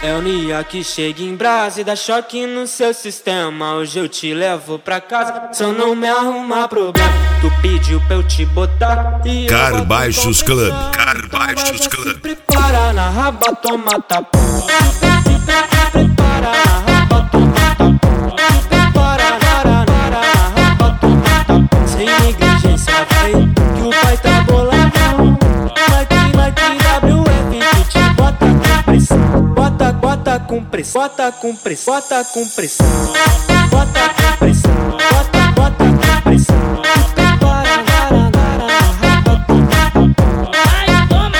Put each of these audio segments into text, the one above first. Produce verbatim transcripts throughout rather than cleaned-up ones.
É o Nia que chega em brasa e dá choque no seu sistema. Hoje eu te levo pra casa, só não me arrumar problema. Tu pediu pra eu te botar e Car Baixos Club, Car Baixos Club. Se prepara na raba, toma tapão. Se prepara na raba, toma tapão. Se prepara na raba, toma tapão. Sem negligência, vai, que o pai tá boladão. Vai que, vai que W F que te bota com pressão. Bota, bota com pressão, bota com pressão, bota com pressão. Bota com pressão, bota, bota com pressão. Se prepara na raba, toma tapão. Ai, toma,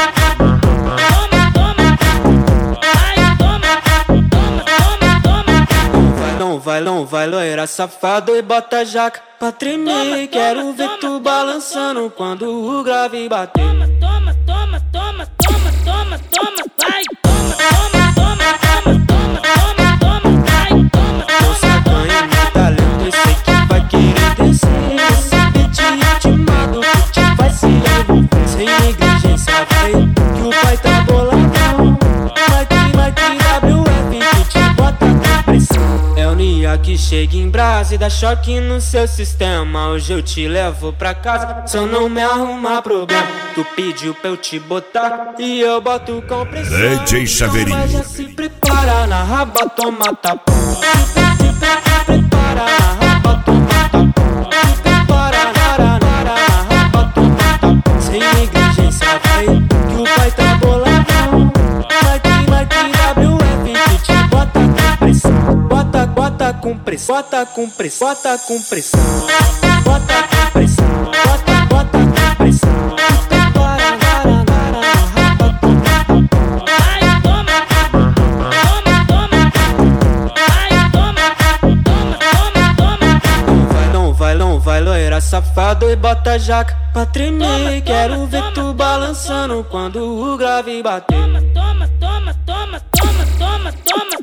toma, toma. Ai, toma, toma, toma, toma. Não vai, não vai, loira safado e bota a jaca pra tremer. Toma, Quero toma, ver toma, tu toma, balançando toma. quando o grave bater. Toma, toma, toma, toma, toma, toma, toma, vai, toma, toma, toma, toma, toma, toma, toma, vai, toma, Não se toma, acanha toma. no talento, eu sei que vai querer descer. Esse beat ritmado que te vai se envolver. Sem negligência, vai, que o pai tá boladão. Vai que, vai que W F que te bota com pressão. É o Nia que chega em brasa e dá choque no seu sistema. Hoje eu te levo pra casa, só não me arrumar problema. Tu pediu pra eu te botar e eu boto com pressão. D J Chaveirinho. Então vai, já se prepara na raba, toma tapão. Se prepara na raba, toma tapão. Se prepara na raba, toma tapão. Sem negligência, vai, que o pai tá boladão. Vai que, vai que W F que te bota com pressão. Bota, bota com pressão, bota com pressão, bota com pressão. Bota com pressão, bota, bota com pressão. Se prepara na raba, toma tapão. Ai, toma, toma, toma. Ai, toma, toma, toma, toma. Não vai, não vai, não vai, loira safado e bota a jaca pra tremer. Toma, Quero toma, ver toma, tu toma, balançando toma. quando o grave bater. Toma, toma, toma, toma, toma, toma, toma.